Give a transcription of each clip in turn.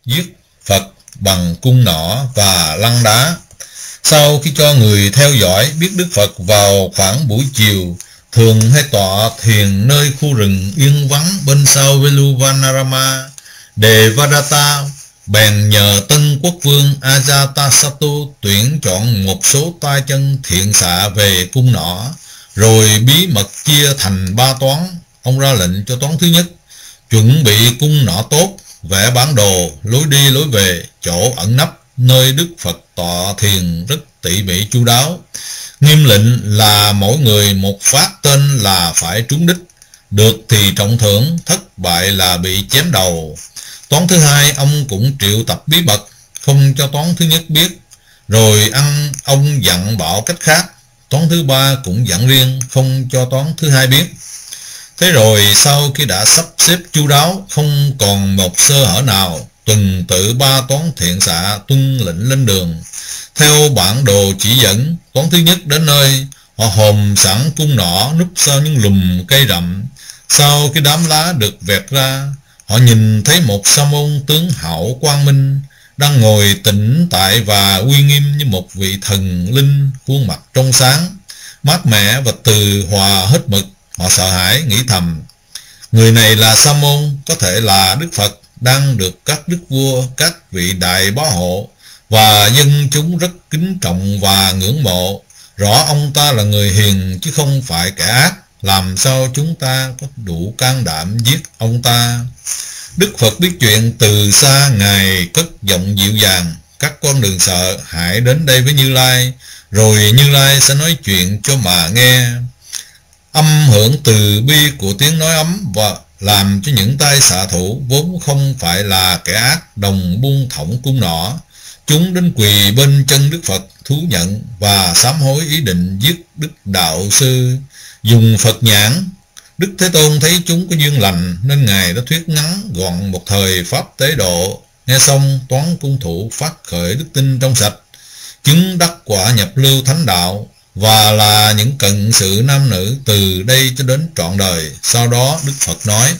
giết Phật bằng cung nỏ và lăng đá. Sau khi cho người theo dõi biết Đức Phật vào khoảng buổi chiều thường hay tọa thiền nơi khu rừng yên vắng bên sau Veluvanarama, Devadatta bèn nhờ tân quốc vương Ajatasattu tuyển chọn một số tay chân thiện xạ về cung nỏ, rồi bí mật chia thành 3 toán. Ông ra lệnh cho toán thứ nhất chuẩn bị cung nỏ tốt, vẽ bản đồ lối đi lối về, chỗ ẩn nấp nơi Đức Phật tọa thiền rất tỉ mỉ chu đáo. Nghiêm lệnh là mỗi người một phát tên là phải trúng đích, được thì trọng thưởng, thất bại là bị chém đầu. Toán thứ hai ông cũng triệu tập bí mật, không cho toán thứ nhất biết, rồi ông dặn bảo cách khác. Toán thứ ba cũng dặn riêng, không cho toán thứ hai biết. Thế rồi sau khi đã sắp xếp chu đáo, không còn một sơ hở nào, tuần tự 3 toán thiện xạ tuân lệnh lên đường. Theo bản đồ chỉ dẫn, toán thứ nhất đến nơi, họ hòm sẵn cung nỏ núp sau những lùm cây rậm. Sau khi đám lá được vẹt ra, họ nhìn thấy một sa môn tướng hảo quang minh, đang ngồi tĩnh tại và uy nghiêm như một vị thần linh, khuôn mặt trong sáng, mát mẻ và từ hòa hết mực. Họ sợ hãi nghĩ thầm, người này là sa môn, có thể là Đức Phật, đang được các đức vua, các vị đại bá hộ và dân chúng rất kính trọng và ngưỡng mộ. Rõ ông ta là người hiền chứ không phải kẻ ác, làm sao chúng ta có đủ can đảm giết ông ta. Đức Phật biết chuyện, từ xa Ngài cất giọng dịu dàng, các con đừng sợ, hãy đến đây với Như Lai, rồi Như Lai sẽ nói chuyện cho mà nghe. Âm hưởng từ bi của tiếng nói ấm và làm cho những tay xạ thủ vốn không phải là kẻ ác đồng buông thõng cung nỏ. Chúng đến quỳ bên chân Đức Phật, thú nhận và sám hối ý định giết Đức Đạo Sư. Dùng Phật nhãn, Đức Thế Tôn thấy chúng có duyên lành nên Ngài đã thuyết ngắn gọn một thời pháp tế độ. Nghe xong, toán cung thủ phát khởi đức tin trong sạch, chứng đắc quả nhập lưu thánh đạo và là những cận sự nam nữ từ đây cho đến trọn đời. Sau đó Đức Phật nói,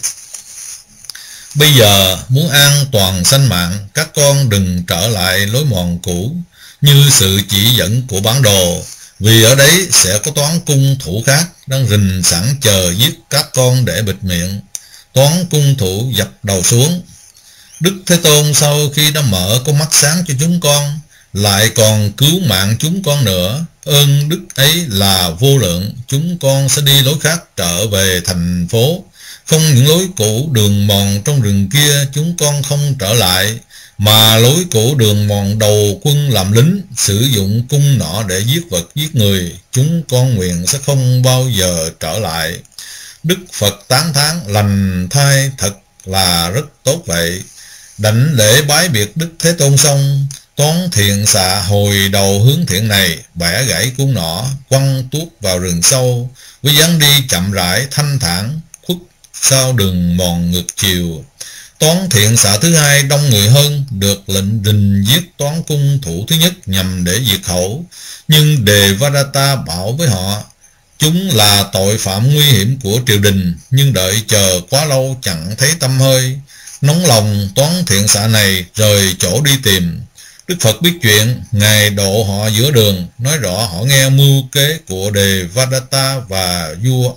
bây giờ muốn an toàn sanh mạng, các con đừng trở lại lối mòn cũ như sự chỉ dẫn của bản đồ, vì ở đấy sẽ có toán cung thủ khác đang rình sẵn chờ giết các con để bịt miệng. Toán cung thủ dập đầu xuống. Đức Thế Tôn sau khi đã mở con mắt sáng cho chúng con, lại còn cứu mạng chúng con nữa. Ơn đức ấy là vô lượng. Chúng con sẽ đi lối khác trở về thành phố. Không những lối cũ đường mòn trong rừng kia chúng con không trở lại, mà lối cũ đường mòn đầu quân làm lính, sử dụng cung nỏ để giết vật giết người, chúng con nguyện sẽ không bao giờ trở lại. Đức Phật tán thán, lành thay, thật là rất tốt vậy. Đảnh lễ bái biệt Đức Thế Tôn xong, toán thiện xạ hồi đầu hướng thiện này, bẻ gãy cung nỏ, quăng tuốt vào rừng sâu, với dáng đi chậm rãi thanh thản, khuất sau đường mòn ngược chiều. Toán thiện xạ thứ hai đông người hơn, được lệnh rình giết toán cung thủ thứ nhất nhằm để diệt khẩu, nhưng Devadatta bảo với họ, chúng là tội phạm nguy hiểm của triều đình, nhưng đợi chờ quá lâu chẳng thấy tăm hơi. Nóng lòng, toán thiện xạ này rời chỗ đi tìm. Đức Phật biết chuyện, Ngài độ họ giữa đường, nói rõ họ nghe mưu kế của Devadatta và vua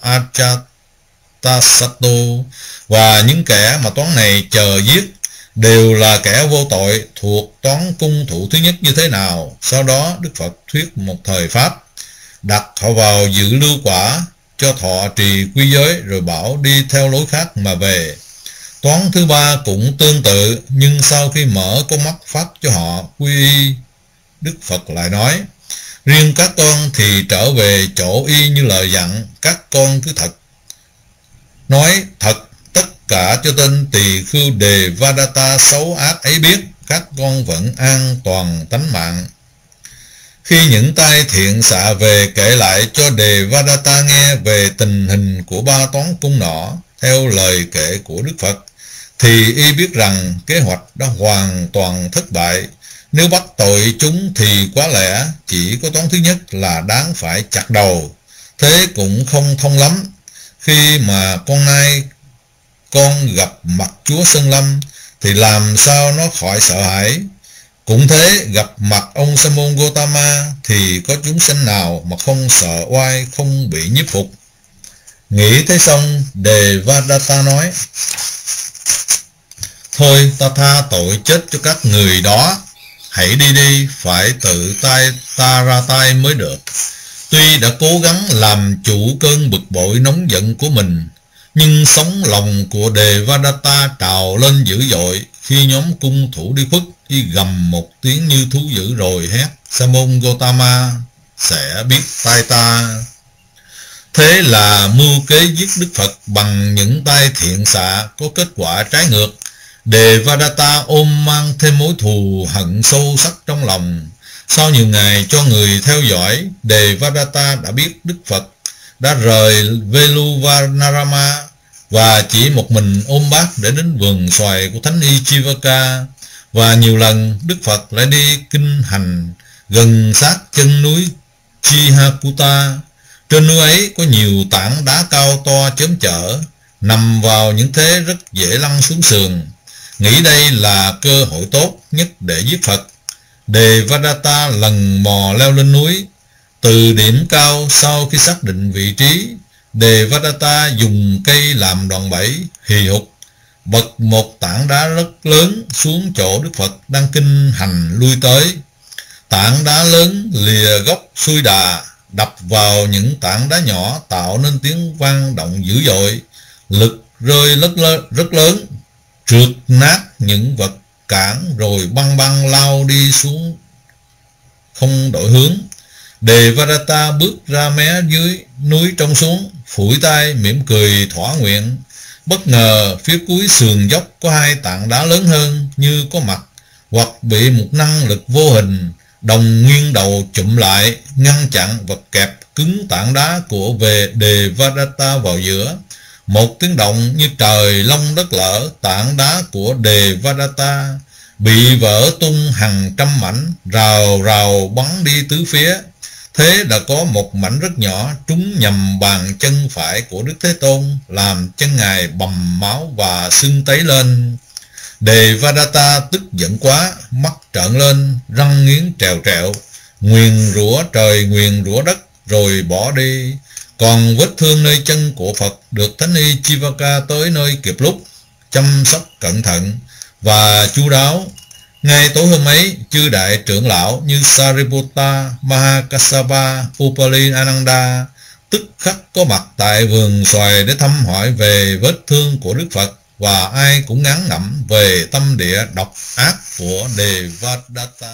Ajatasattu, và những kẻ mà toán này chờ giết đều là kẻ vô tội, thuộc toán cung thủ thứ nhất như thế nào. Sau đó Đức Phật thuyết một thời pháp, đặt họ vào giữ lưu quả, cho thọ trì quy giới, rồi bảo đi theo lối khác mà về. Toán thứ ba cũng tương tự, nhưng sau khi mở con mắt phát cho họ quy y, Đức Phật lại nói, riêng các con thì trở về chỗ y như lời dặn, các con cứ thật nói thật tất cả cho tên tỳ khưu Devadatta xấu ác ấy biết, các con vẫn an toàn tánh mạng. Khi những tay thiện xạ về kể lại cho Devadatta nghe về tình hình của ba toán cung nỏ theo lời kể của Đức Phật, thì y biết rằng kế hoạch đã hoàn toàn thất bại. Nếu bắt tội chúng thì quá lẽ chỉ có toán thứ nhất là đáng phải chặt đầu. Thế cũng không thông lắm. Khi mà con nai con gặp mặt chúa Sơn Lâm thì làm sao nó khỏi sợ hãi. Cũng thế, gặp mặt ông Sa môn Gotama thì có chúng sanh nào mà không sợ oai, không bị nhiếp phục. Nghĩ thế xong, Devadatta nói: thôi ta tha tội chết cho các người đó, hãy đi đi, phải tự tay ta ra tay mới được. Tuy đã cố gắng làm chủ cơn bực bội nóng giận của mình, nhưng sóng lòng của Devadatta trào lên dữ dội khi nhóm cung thủ đi khuất. Y gầm một tiếng như thú dữ rồi hét: Sa môn Gotama sẽ biết tay ta. Thế là mưu kế giết Đức Phật bằng những tay thiện xạ có kết quả trái ngược. Devadatta ôm mang thêm mối thù hận sâu sắc trong lòng. Sau nhiều ngày cho người theo dõi, Devadatta đã biết Đức Phật đã rời Veluvanarama và chỉ một mình ôm bát để đến vườn xoài của Thánh Y Chivaka. Và nhiều lần Đức Phật lại đi kinh hành gần sát chân núi Chihakuta. Trên núi ấy có nhiều tảng đá cao to chớm chở, nằm vào những thế rất dễ lăn xuống sườn. Nghĩ đây là cơ hội tốt nhất để giết Phật, Devadatta lần mò leo lên núi. Từ điểm cao, sau khi xác định vị trí, Devadatta dùng cây làm đòn bẩy, hì hục bật một tảng đá rất lớn xuống chỗ Đức Phật đang kinh hành lui tới. Tảng đá lớn lìa gốc xuôi đà, đập vào những tảng đá nhỏ tạo nên tiếng vang động dữ dội. Lực rơi rất lớn, trượt nát những vật cản rồi băng băng lao đi xuống không đổi hướng. Devadatta bước ra mé dưới núi trông xuống, phủi tay mỉm cười thỏa nguyện. Bất ngờ phía cuối sườn dốc có hai tảng đá lớn hơn như có mặt, hoặc bị một năng lực vô hình đồng nguyên đầu chụm lại, ngăn chặn và kẹp cứng tảng đá của về Devadatta vào giữa. Một tiếng động như trời long đất lở, tảng đá của Devadatta bị vỡ tung hàng trăm mảnh, rào rào bắn đi tứ phía. Thế đã có một mảnh rất nhỏ trúng nhầm bàn chân phải của Đức Thế Tôn, làm chân Ngài bầm máu và sưng tấy lên. Devadatta tức giận quá, mắt trợn lên, răng nghiến trèo trẹo, nguyền rủa trời nguyền rủa đất rồi bỏ đi. Còn vết thương nơi chân của Phật được Thánh Y Chivaka tới nơi kịp lúc, chăm sóc cẩn thận và chu đáo. Ngay tối hôm ấy, chư đại trưởng lão như Sariputta, Mahakassapa, Upali Ananda tức khắc có mặt tại vườn xoài để thăm hỏi về vết thương của Đức Phật, và ai cũng ngán ngẩm về tâm địa độc ác của Devadatta.